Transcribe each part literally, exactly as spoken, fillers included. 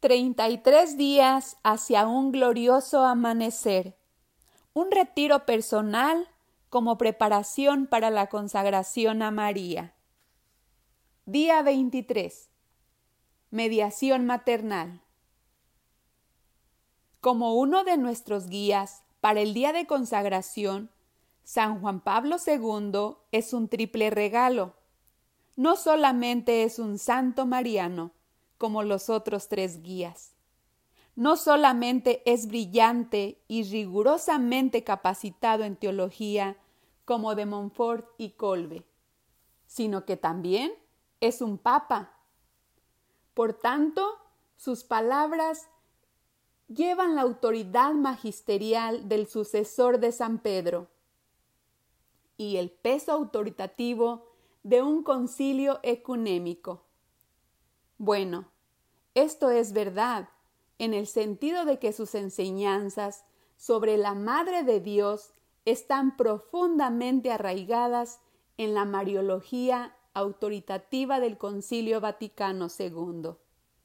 treinta y tres días hacia un glorioso amanecer. Un retiro personal como preparación para la consagración a María. Día veintitrés. Mediación maternal. Como uno de nuestros guías para el día de consagración, San Juan Pablo segundo es un triple regalo. No solamente es un santo mariano, como los otros tres guías. No solamente es brillante y rigurosamente capacitado en teología, como de Montfort y Kolbe, sino que también es un papa. Por tanto, sus palabras llevan la autoridad magisterial del sucesor de San Pedro y el peso autoritativo de un concilio ecuménico. Bueno, esto es verdad, en el sentido de que sus enseñanzas sobre la Madre de Dios están profundamente arraigadas en la mariología autoritativa del Concilio Vaticano segundo.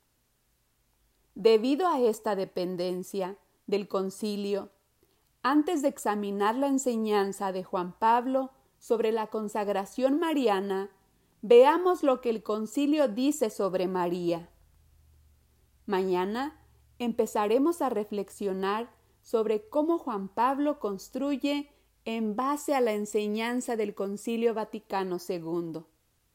Debido a esta dependencia del concilio, antes de examinar la enseñanza de Juan Pablo sobre la consagración mariana, veamos lo que el concilio dice sobre María. Mañana empezaremos a reflexionar sobre cómo Juan Pablo construye en base a la enseñanza del Concilio Vaticano segundo.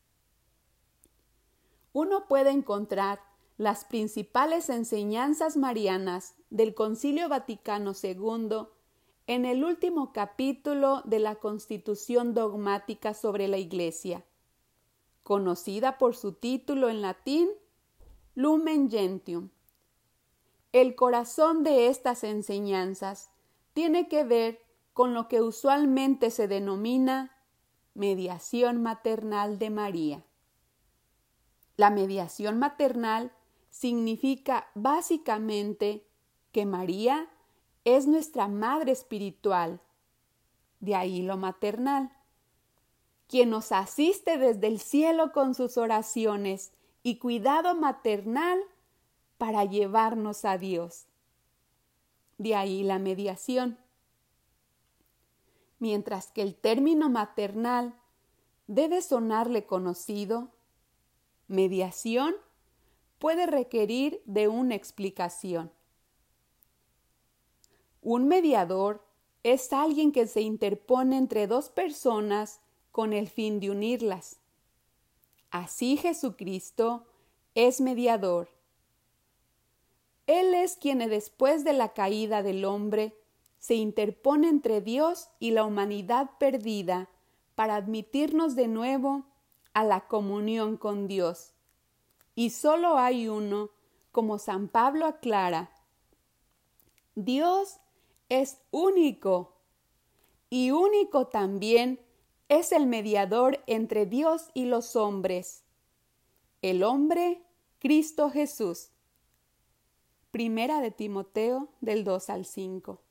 Uno puede encontrar las principales enseñanzas marianas del Concilio Vaticano segundo en el último capítulo de la Constitución Dogmática sobre la Iglesia, conocida por su título en latín Lumen Gentium. El corazón de estas enseñanzas tiene que ver con lo que usualmente se denomina mediación maternal de María. La mediación maternal significa básicamente que María es nuestra madre espiritual, de ahí lo maternal, quien nos asiste desde el cielo con sus oraciones y cuidado maternal para llevarnos a Dios. De ahí la mediación. Mientras que el término maternal debe sonarle conocido, mediación puede requerir de una explicación. Un mediador es alguien que se interpone entre dos personas con el fin de unirlas. Así Jesucristo es mediador. Él es quien después de la caída del hombre se interpone entre Dios y la humanidad perdida para admitirnos de nuevo a la comunión con Dios. Y solo hay uno, como San Pablo aclara. Dios es único, y único también es el mediador entre Dios y los hombres, el hombre Cristo Jesús. Primera de Timoteo del dos al cinco.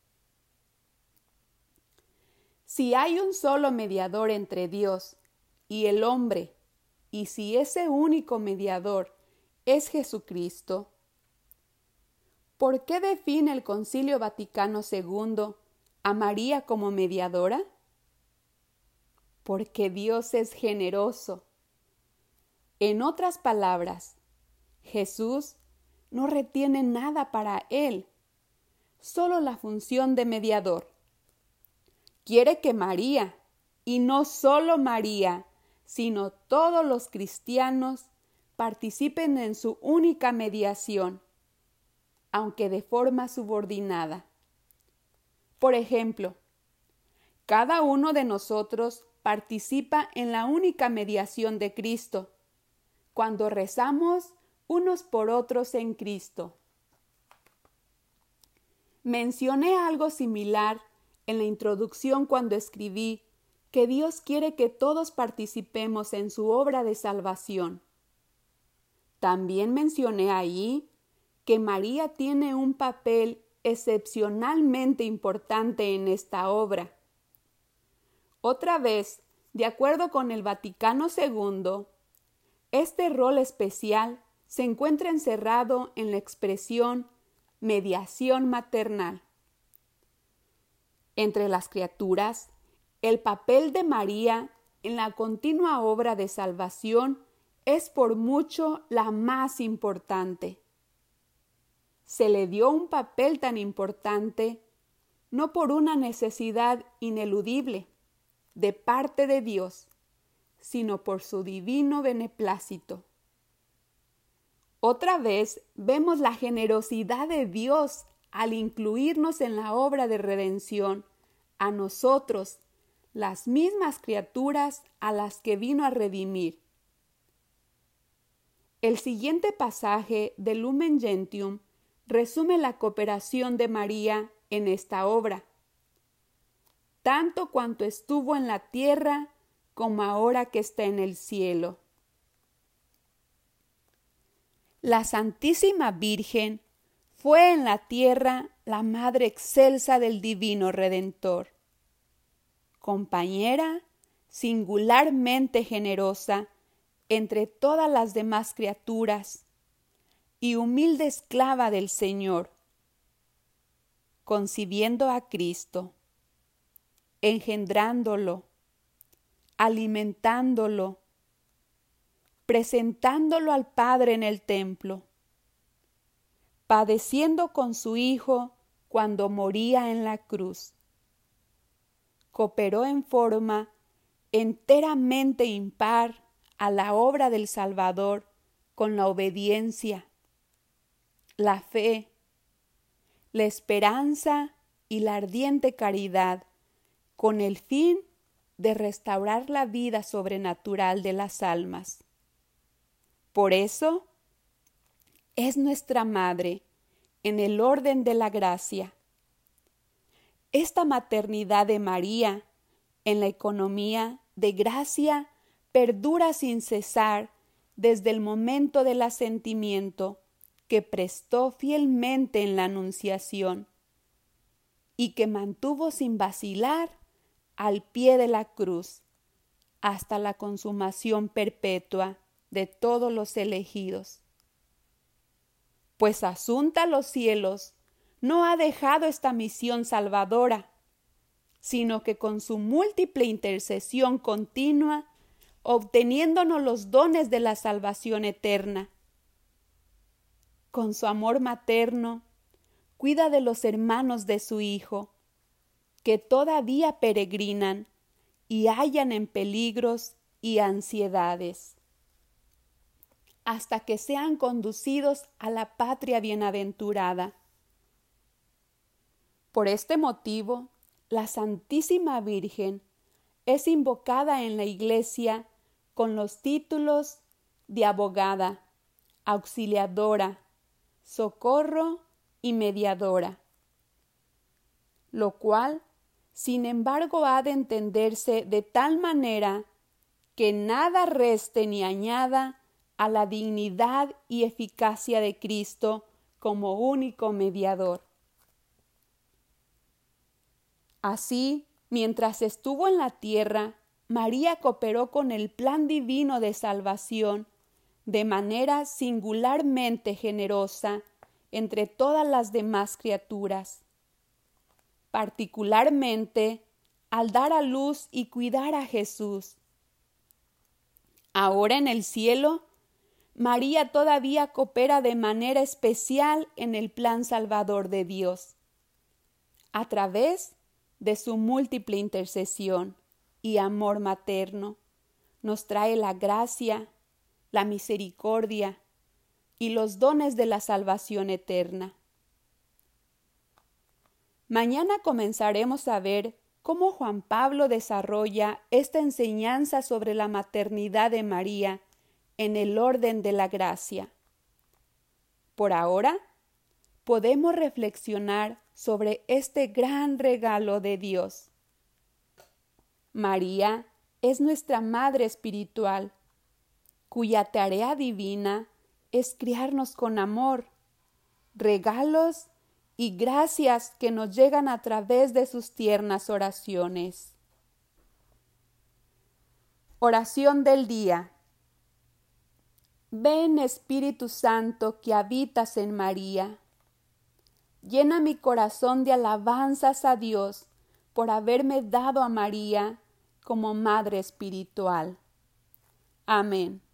Si hay un solo mediador entre Dios y el hombre, y si ese único mediador es Jesucristo, ¿por qué define el Concilio Vaticano segundo a María como mediadora? Porque Dios es generoso. En otras palabras, Jesús no retiene nada para él, solo la función de mediador. Quiere que María, y no solo María, sino todos los cristianos, participen en su única mediación, aunque de forma subordinada. Por ejemplo, cada uno de nosotros participa en la única mediación de Cristo, cuando rezamos unos por otros en Cristo. Mencioné algo similar en la introducción cuando escribí que Dios quiere que todos participemos en su obra de salvación. También mencioné ahí que María tiene un papel excepcionalmente importante en esta obra. Otra vez, de acuerdo con el Vaticano segundo, este rol especial se encuentra encerrado en la expresión mediación maternal. Entre las criaturas, el papel de María en la continua obra de salvación es por mucho la más importante. Se le dio un papel tan importante no por una necesidad ineludible de parte de Dios, sino por su divino beneplácito. Otra vez vemos la generosidad de Dios al incluirnos en la obra de redención a nosotros, las mismas criaturas a las que vino a redimir. El siguiente pasaje del Lumen Gentium resume la cooperación de María en esta obra, tanto cuanto estuvo en la tierra como ahora que está en el cielo. La Santísima Virgen fue en la tierra la Madre excelsa del Divino Redentor, compañera singularmente generosa entre todas las demás criaturas y humilde esclava del Señor, concibiendo a Cristo, engendrándolo, alimentándolo, presentándolo al Padre en el templo, padeciendo con su Hijo cuando moría en la cruz. Cooperó en forma enteramente impar a la obra del Salvador con la obediencia, la fe, la esperanza y la ardiente caridad, con el fin de restaurar la vida sobrenatural de las almas. Por eso, es nuestra Madre en el orden de la gracia. Esta maternidad de María en la economía de gracia perdura sin cesar desde el momento del asentimiento que prestó fielmente en la Anunciación y que mantuvo sin vacilar al pie de la cruz hasta la consumación perpetua de todos los elegidos. Pues asunta a los cielos, no ha dejado esta misión salvadora, sino que con su múltiple intercesión continua, obteniéndonos los dones de la salvación eterna. Con su amor materno, cuida de los hermanos de su Hijo, que todavía peregrinan y hallan en peligros y ansiedades, hasta que sean conducidos a la patria bienaventurada. Por este motivo, la Santísima Virgen es invocada en la Iglesia con los títulos de abogada, auxiliadora, socorro y mediadora, lo cual, sin embargo, ha de entenderse de tal manera que nada reste ni añada a la dignidad y eficacia de Cristo como único mediador. Así, mientras estuvo en la tierra, María cooperó con el plan divino de salvación de manera singularmente generosa entre todas las demás criaturas, particularmente al dar a luz y cuidar a Jesús. Ahora en el cielo, María todavía coopera de manera especial en el plan salvador de Dios, a través de su múltiple intercesión y amor materno. Nos trae la gracia, la misericordia y los dones de la salvación eterna. Mañana comenzaremos a ver cómo Juan Pablo desarrolla esta enseñanza sobre la maternidad de María en el orden de la gracia. Por ahora, podemos reflexionar sobre este gran regalo de Dios. María es nuestra Madre espiritual, cuya tarea divina es criarnos con amor, regalos y gracias que nos llegan a través de sus tiernas oraciones. Oración del día. Ven, Espíritu Santo, que habitas en María. Llena mi corazón de alabanzas a Dios por haberme dado a María como Madre espiritual. Amén.